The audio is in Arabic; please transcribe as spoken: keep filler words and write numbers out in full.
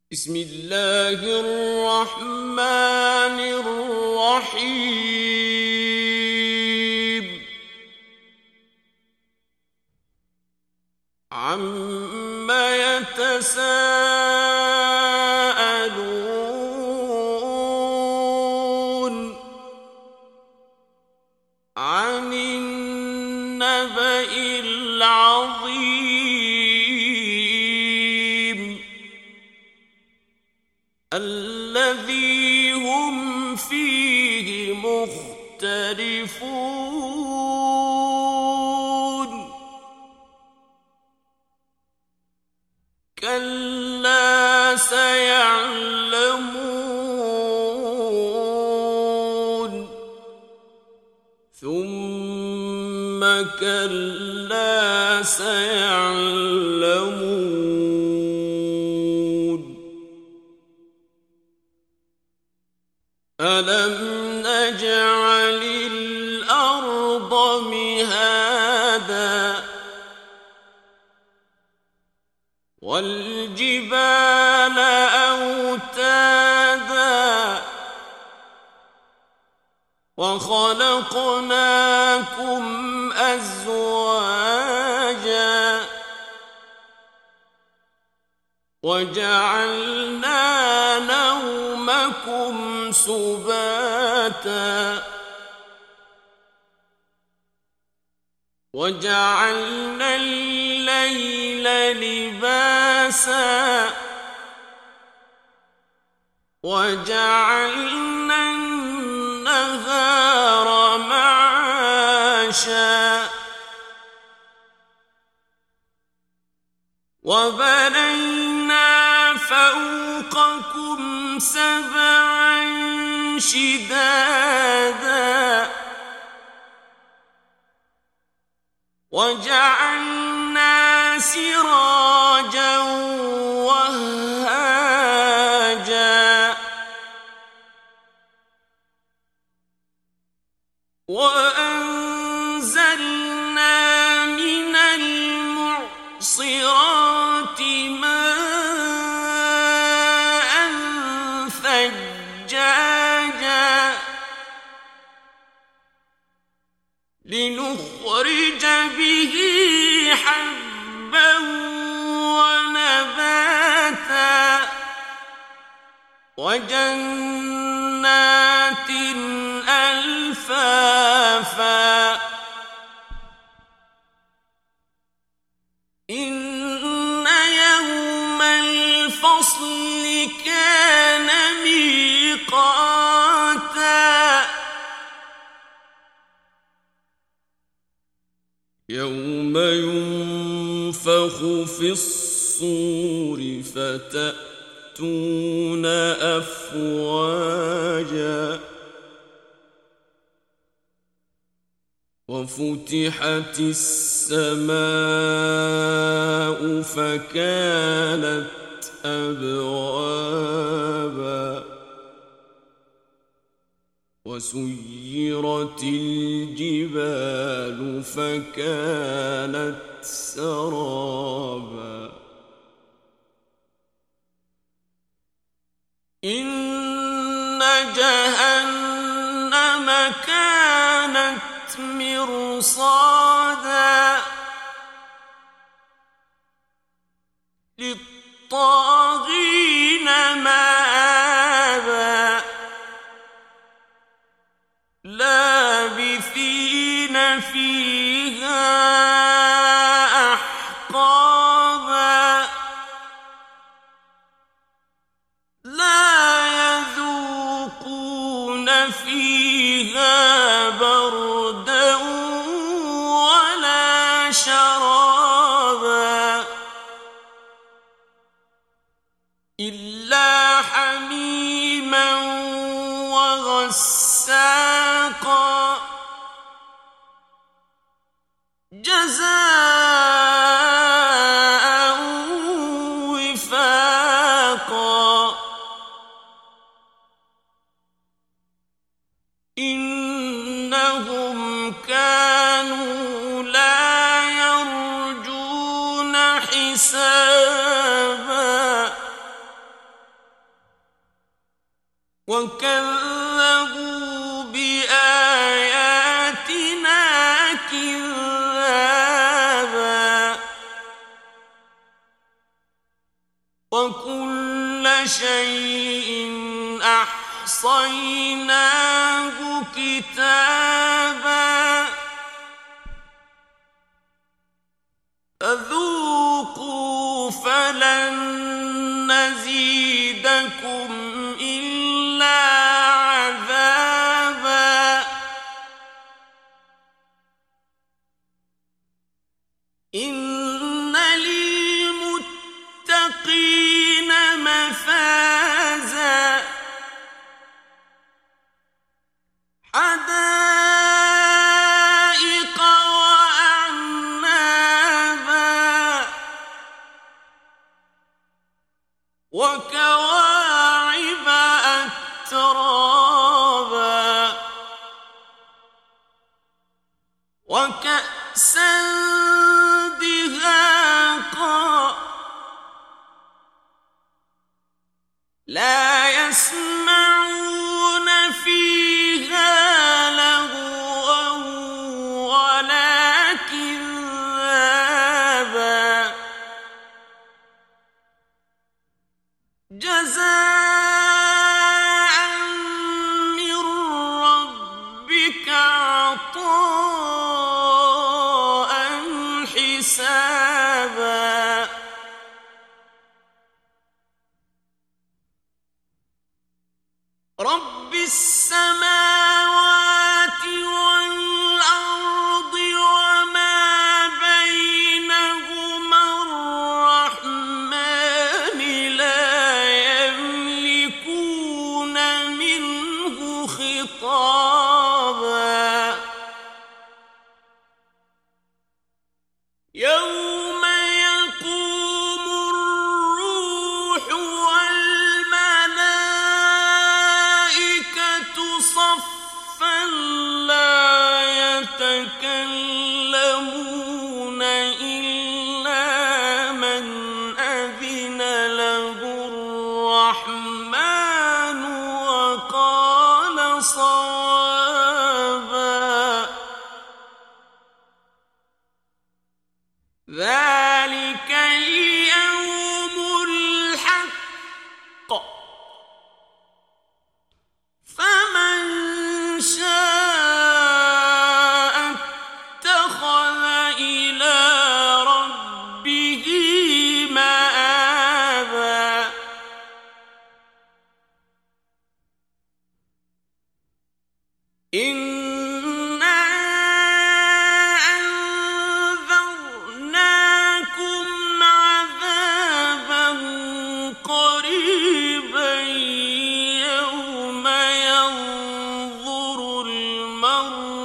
بسم الله الرحمن الرحيم عم يتساءلون عن النبأ العظيم الذي هم فيه مختلفون كلا سيعلمون ثم كلا سيعلمون ألم نجعل الأرض مهادا والجبال أوتادا وخلقناكم أزواجا وجعلنا نومكم سباتا وجعلنا الليل لباسا وجعلنا النهار معاشا وبنينا فوقكم سبعا شدادا وجعلنا سراجا وهاجا وأنزلنا من المعصرات ماء ثجاجا لنخرج به حبا ونباتا وجنات ألفافا إن يوم الفصل كان ميقاتا يوم ينفخ في الصور فتأتون أفواجا وفتحت السماء فكانت أبوابا وسيرت الجبال فكانت سرابا إن جهنم كانت مرصادا للطاغين مآبا لابثين فيها أحقابا لا يذوقون فيها بردا ولا شرابا إلا حميما وغساقا جزاء وفاقا إنهم كانوا لا يرجون حسابا وكذبوا بآياتنا كذابا وكل شيء أحصيناه كتابا فذوقوا فلن نزيدكم إلا عذابا إن للمتقين مفازا حدائق وأعنابا وكواعب أترابا وكأسا دهاقا لا يسمعون فيها لغوا ولا كذابا جزاء من ربك عطاء حسابا رب السماوات والأرض وما بينهما الرحمن لا يملكون منه خطابا يوم يقوم الروح والملائكة صفا لا يتكلمون إلا من أذن له الرحمن وقال صوابا ذلك اليوم الحق فمن شاء اتخذ إلى ربه مآبا إنا أنذرناكم عذابا قريبا يوم ينظر المرء